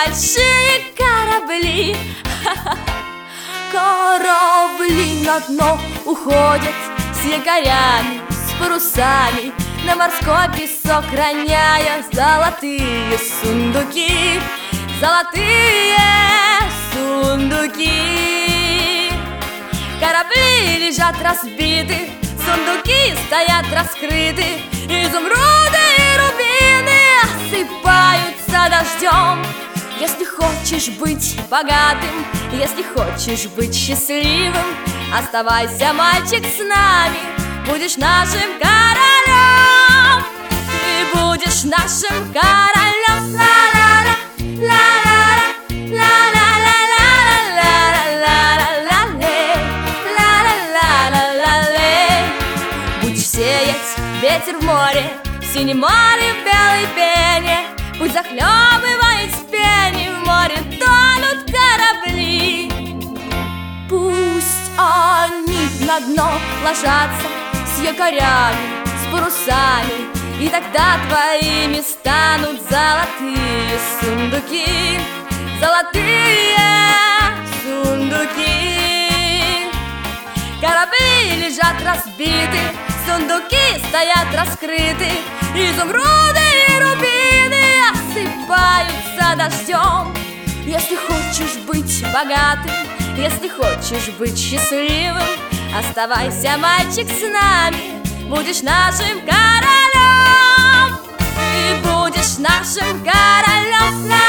большие корабли. Корабли на дно уходят с якорями, с парусами, на морской песок роняя золотые сундуки, золотые сундуки. Корабли лежат разбиты, сундуки стоят раскрыты, изумруды и рубины осыпаются дождем. Если хочешь быть богатым, если хочешь быть счастливым, оставайся, мальчик, с нами, будешь нашим королем. Ты будешь нашим королем. Ла-ла-ла, ла-ла-ла, ла-ла-ла-ла-ла-ла-ла-ла-ла-ла-ла-ла. Будешь сеять ветер в море, в синем море, в белой пене. Пусть захлебываясь в пене, в море тонут корабли. Пусть они на дно ложатся с якорями, с парусами, и тогда твоими станут золотые сундуки, золотые сундуки. Корабли лежат разбиты, сундуки стоят раскрыты, изумруды и рубины осыпаются дождем. Если хочешь быть богатым, если хочешь быть счастливым, оставайся, мальчик, с нами, будешь нашим королем. Ты будешь нашим королем.